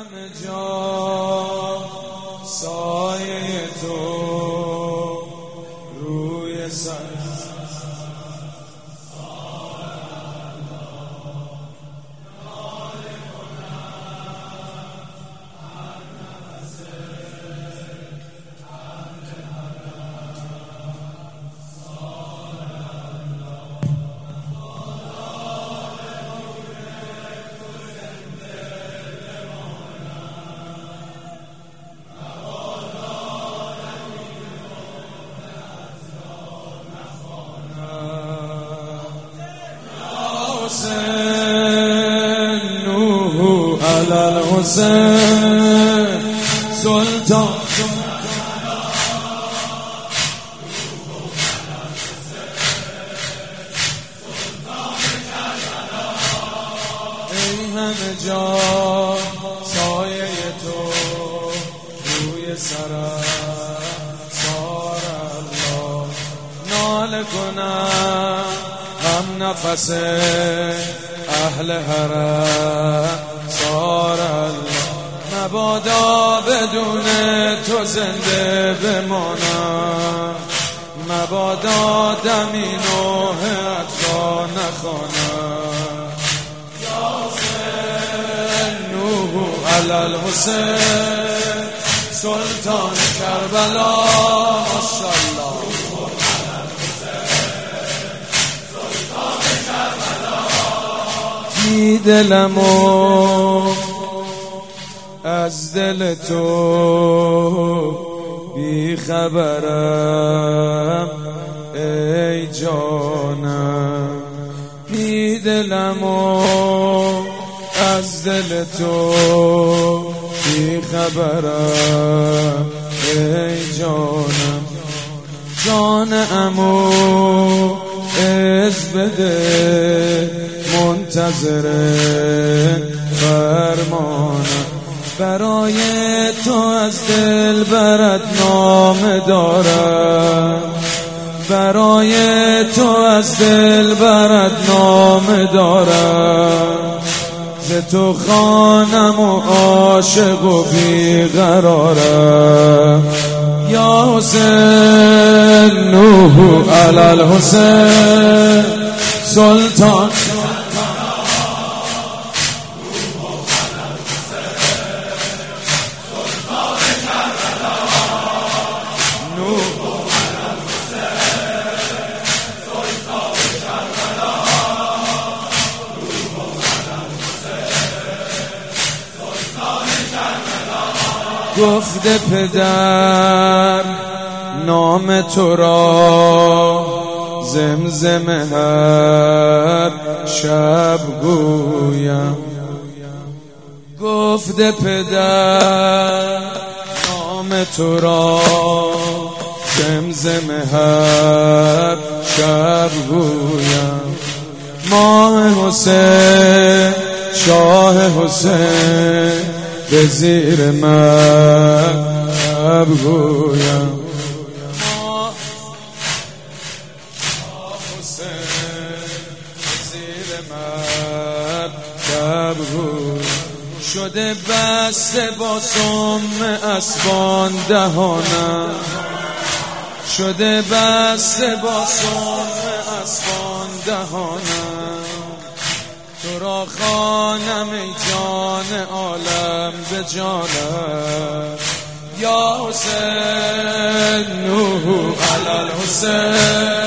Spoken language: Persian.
همه جا سایه تو روی سر نوح علی الحسین سلطان ای همه جا سایه تو روی سرم سار الله ناله کنم هم نفس اهل حرم سار الله مبادا بدون تو زنده بمانم مبادا دمی نوح عطا نخوانم یا حسین نوح علی الحسین سلطان کربلا ماشاءالله بی دلمو از دل تو بی خبرم ای جانم بی دلمو از دل تو بی خبرم ای جانم جان عمو از بده منتظر فرمانم برای تو از دل برات نامه دارم برای تو از دل برات نامه دارم ز تو خانم و عاشق و بیقرارم یا حسین نوح علی الحسین سلطان گفته پدر نام تو را زمزم هر شب گویم گفته پدر نام تو را زمزم هر شب گویم ماه حسین شاه حسین به زیر مذهب گویم حسین به زیر مذهب گویم شده بسته با سم اسبان دهانم شده بسته با سم اسبان دهانم تو را خوانم ای جان عالم به جانم یا حسین نوح علی الحسین